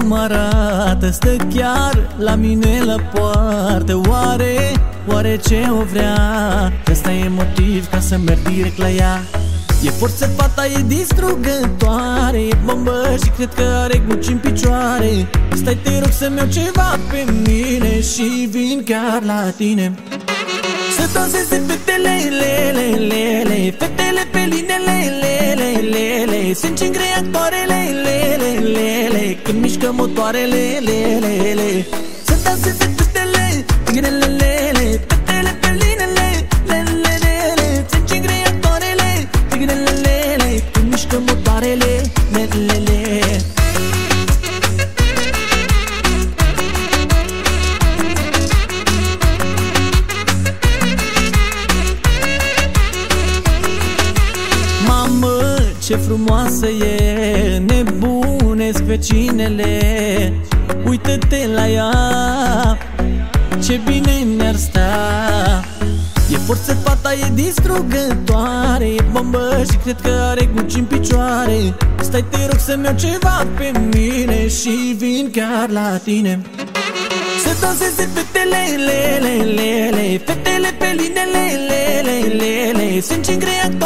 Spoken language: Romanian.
mă arată, stă chiar la mine la poartă. Oare ce o vrea? Ăsta e motiv ca să merg direct la ea. E forță, fata e distrugătoare, e bombă și cred că are gluci în picioare. Stai, te rog să-mi iau ceva pe mine și vin chiar la tine. Să danseze fetele, lele, fetele pe linele, lele, se încing reactoarele, lele, când mișcă motoarele, lele. Să danseze fetele, tigrele, fetele pe linele, lele, se încing reactoarele, tigrele, când mișcă motoarele, lele. Ce frumoasă e, nebunesc vecinele. Uită-te la ea, ce bine mi-ar sta. E forță, fata e distrugătoare, e bombă și cred că are gluci în picioare. Stai, te rog să-mi iau ceva pe mine și vin chiar la tine. Să danseze fetele, lele, fetele pe linele, lele, se încing reactoarele.